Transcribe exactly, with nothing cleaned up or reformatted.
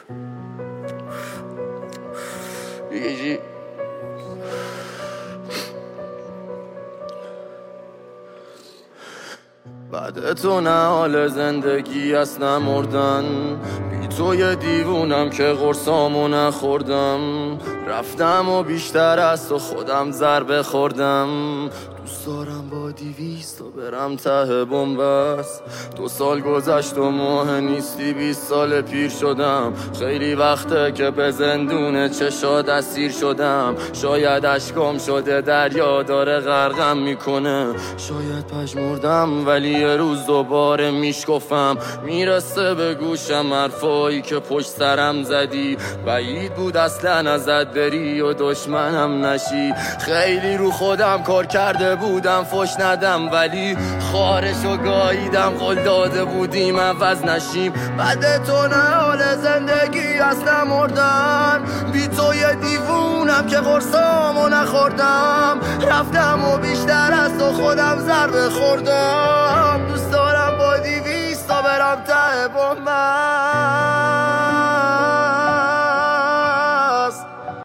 دیگه بعد تو نه حال زندگی است نه مردن، بی تو یه دیوونم که قرصامو نخوردم. رفتم و بیشتر از تو خودم ضربه خوردم. دوست دارم با دیویست و برم ته بنبست. دو سال گذشت و ماه نیستی، بیست سال پیر شدم. خیلی وقته که به زندون چشات اسیر شدم. شاید اشکام شده دریا داره غرقم میکنه. شاید پژمردم ولی یه روز دوباره میشکفم. میرسه به گوشم حرفایی که پشت سرم زدی. بعید بود اصلا ازت بری و دشمنم نشی. خیلی رو خودم کار کرده بودم فش ندم، ولی خارشو گاییدم. قول داده بودیم عوض نشیم. بعد تو نه حال زندگی اصلا مردن، بی تو یه دیوونم که قرصامو نخوردم. رفتم و بیشتر از تو خودم ضربه خوردم. دوست دارم با دیویستا برم ته بنبست.